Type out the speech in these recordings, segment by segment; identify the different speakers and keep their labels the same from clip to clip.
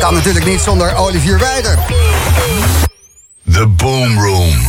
Speaker 1: kan natuurlijk niet zonder Olivier Wijder.
Speaker 2: The Boom Room.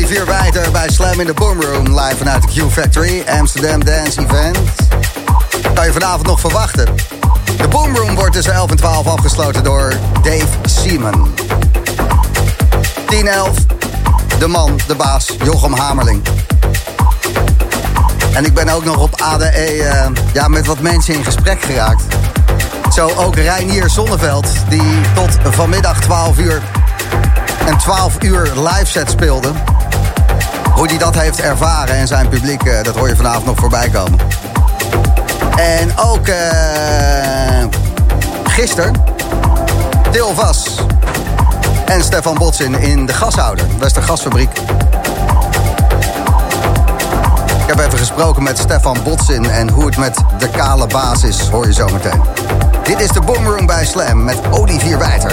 Speaker 1: Olivier Wijter bij Slam in the Boom Room. Live vanuit de Q-Factory, Amsterdam Dance Event. Kan je vanavond nog verwachten. De Boom Room wordt tussen 11 en 12 afgesloten door Dave Seaman. 10-11, de man, de baas, Jochem Hamerling. En ik ben ook nog op ADE met wat mensen in gesprek geraakt. Zo ook Reinier Zonneveld, die tot vanmiddag 12 uur een 12 uur live set speelde. Hoe hij dat heeft ervaren en zijn publiek, dat hoor je vanavond nog voorbij komen. En ook gisteren Til Vas en Stefan Botsin in de Gashouder, Westergasfabriek. Ik heb even gesproken met Stefan Botsin en hoe het met de kale baas is, hoor je zo meteen. Dit is de Boom Room bij Slam met Olivier Wijter.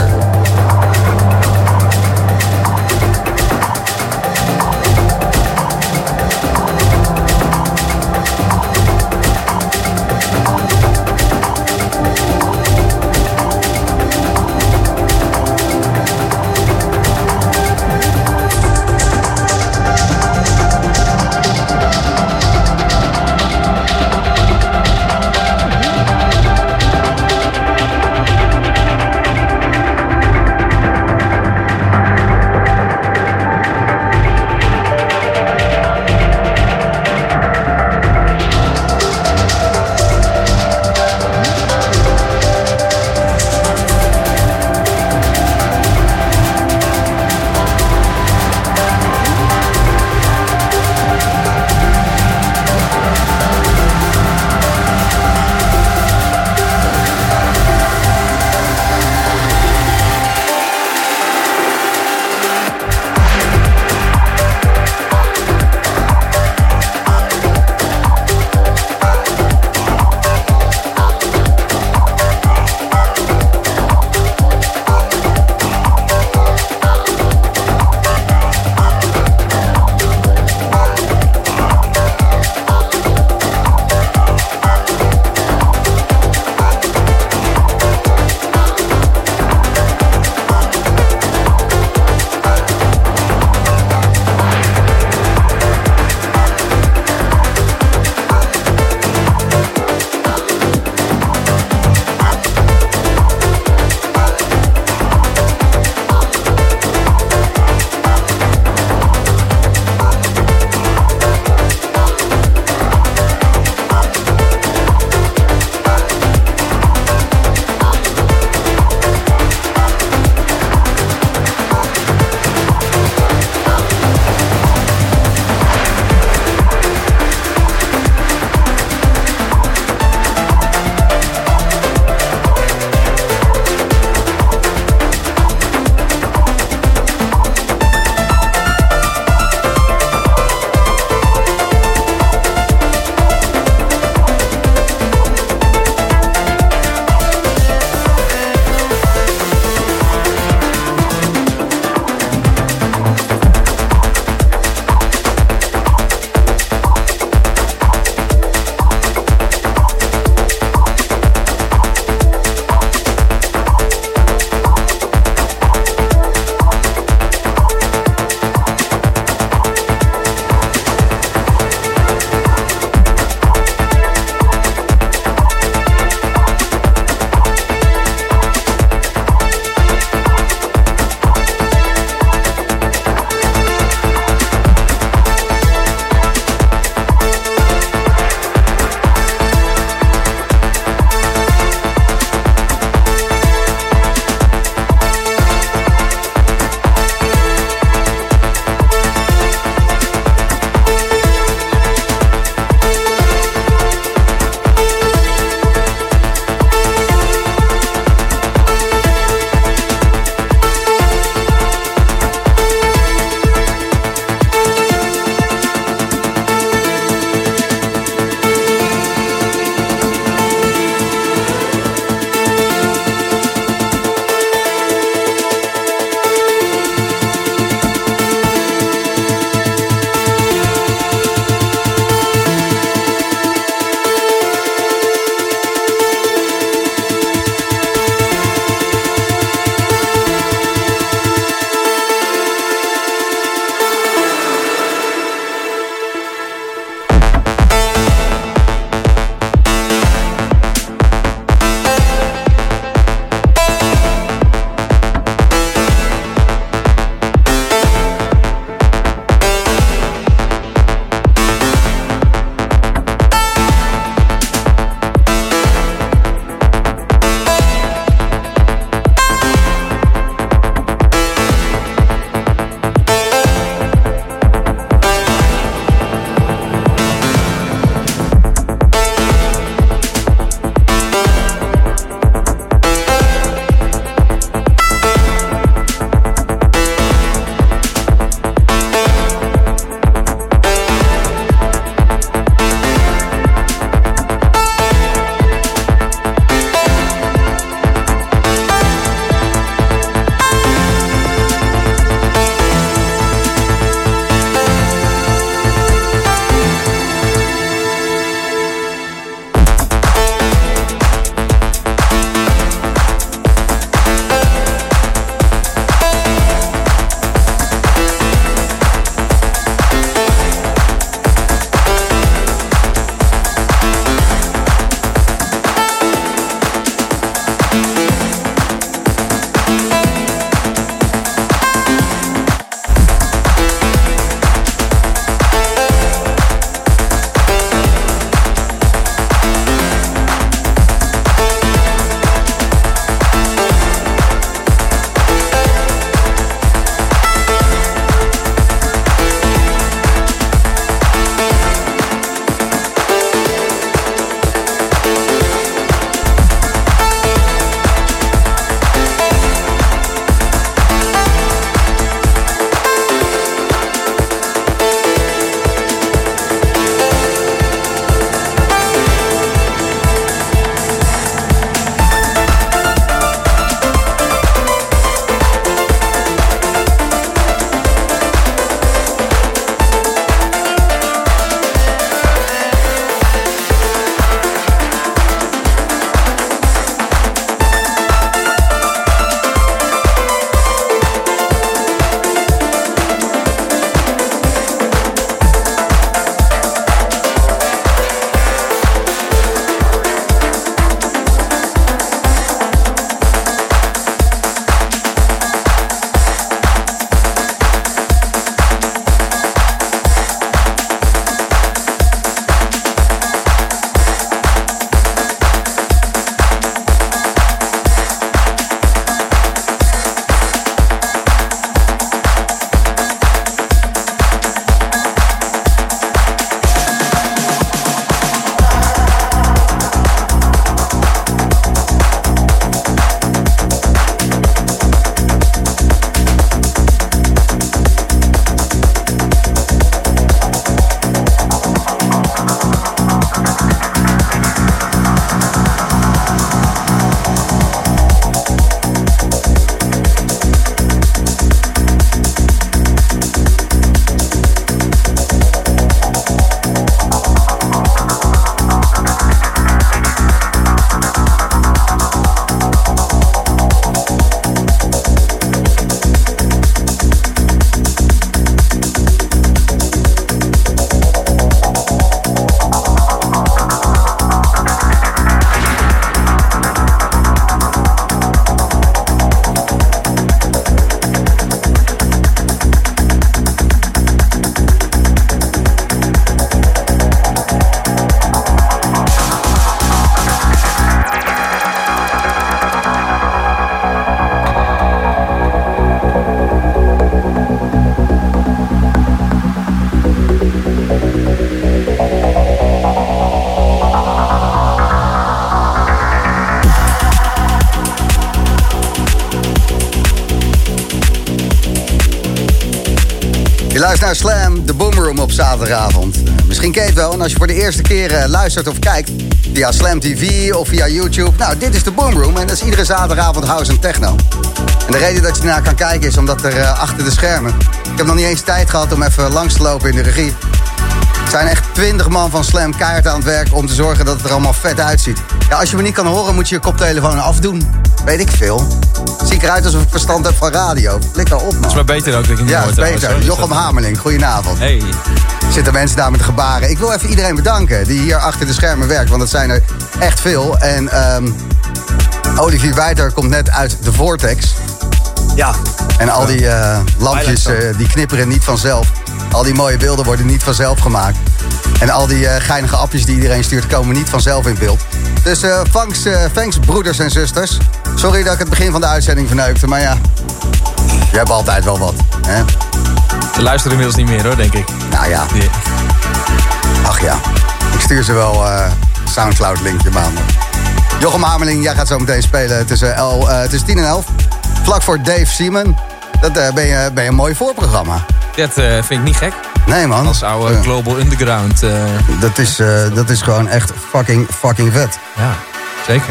Speaker 1: Je luistert naar Slam, de Boomroom op zaterdagavond. Misschien ken je het wel, en als je voor de eerste keer luistert of kijkt via Slam TV of via YouTube. Nou, dit is de Boomroom en dat is iedere zaterdagavond house en techno. En de reden dat je ernaar kan kijken is omdat er achter de schermen... Ik heb nog niet eens tijd gehad om even langs te lopen in de regie. Er zijn echt 20 man van Slam keihard aan het werk om te zorgen dat het er allemaal vet uitziet. Ja, als je me niet kan horen, moet je je koptelefoon afdoen. Weet ik veel. Zie ik eruit alsof ik verstand heb van radio. Flikker op, man.
Speaker 3: Dat is maar beter ook dat ik niet
Speaker 1: ja,
Speaker 3: hoor.
Speaker 1: Ja, beter. Jochem Hamerling, goedenavond.
Speaker 3: Hey.
Speaker 1: Zitten mensen daar met de gebaren. Ik wil even iedereen bedanken die hier achter de schermen werkt. Want het zijn er echt veel. En Olivier Wijter komt net uit de Vortex.
Speaker 4: Ja.
Speaker 1: En al die lampjes die knipperen niet vanzelf. Al die mooie beelden worden niet vanzelf gemaakt. En al die geinige appjes die iedereen stuurt komen niet vanzelf in beeld. Dus thanks broeders en zusters. Sorry dat ik het begin van de uitzending verneukte, maar ja, je hebt altijd wel wat. Hè?
Speaker 3: Ze luisteren inmiddels niet meer hoor, denk ik.
Speaker 1: Nou ja.
Speaker 3: Nee.
Speaker 1: Ach ja, ik stuur ze wel Soundcloud linkje maandag. Jochem Hamerling, jij gaat zo meteen spelen tussen 10 en 11. Vlak voor Dave Seaman. Dat ben je een mooi voorprogramma.
Speaker 3: Dat vind ik niet gek.
Speaker 1: Nee man.
Speaker 3: Als oude Global Underground.
Speaker 1: Dat is gewoon echt fucking vet.
Speaker 3: Ja, zeker.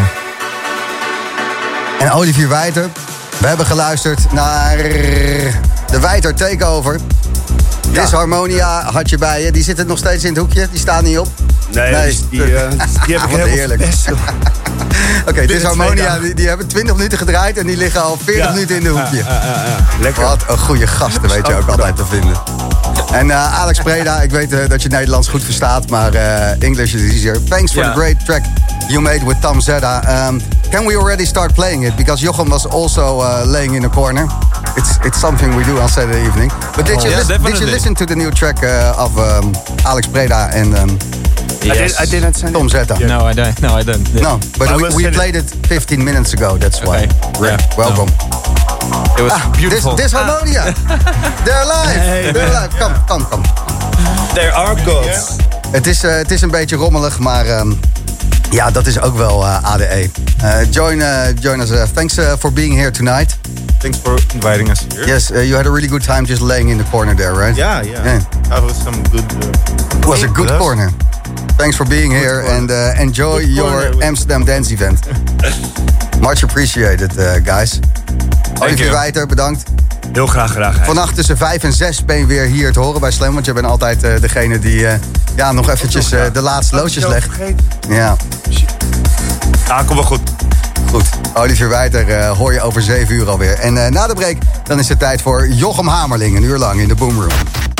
Speaker 1: En Olivier Wijter. We hebben geluisterd naar de Wijter Takeover. Ja. Disharmonia had je bij je. Die zitten nog steeds in het hoekje. Die staan niet op.
Speaker 4: Nee. Die heb ik helemaal verpest.
Speaker 1: Oké, Disharmonia, die hebben 20 minuten gedraaid en die liggen al 40 minuten in de hoekje.
Speaker 4: Lekker.
Speaker 1: Wat een goede gasten weet je ook altijd te vinden. En Alex Preda, ik weet dat je Nederlands goed verstaat, maar English is easier. Thanks for the great track you made with Tom Zedda. Can we already start playing it? Because Jochem was also laying in a corner. It's something we do on Saturday evening. But did you listen to the new track of Alex Preda and
Speaker 3: Yes.
Speaker 4: I didn't send
Speaker 1: Tom Zedda?
Speaker 3: No, I don't.
Speaker 1: No, but we played it 15 minutes ago, that's why.
Speaker 3: Okay.
Speaker 1: Welcome.
Speaker 3: It was beautiful.
Speaker 1: Disharmonia. They're alive.
Speaker 4: Hey,
Speaker 1: They're alive. Come.
Speaker 4: There are gods.
Speaker 1: Het is een beetje rommelig, maar ja, dat is ook wel ADE. Join us. Thanks for being here tonight.
Speaker 5: Thanks for inviting us here.
Speaker 1: Yes, you had a really good time just laying in the corner there, right?
Speaker 5: Yeah. That was some good...
Speaker 1: It was a good corner. Thanks for being here and enjoy your Amsterdam Dance event. Much appreciated, guys. Olivier Wijter, bedankt.
Speaker 4: Heel graag.
Speaker 1: Vannacht tussen 5 en 6 ben je weer hier te horen bij Slam. Want je bent altijd degene die nog eventjes de laatste loodjes legt. Ja.
Speaker 4: Ja, kom wel goed.
Speaker 1: Goed. Olivier Wijter hoor je over 7 uur alweer. En na de break dan is het tijd voor Jochem Hamerling. Een uur lang in de Boomroom.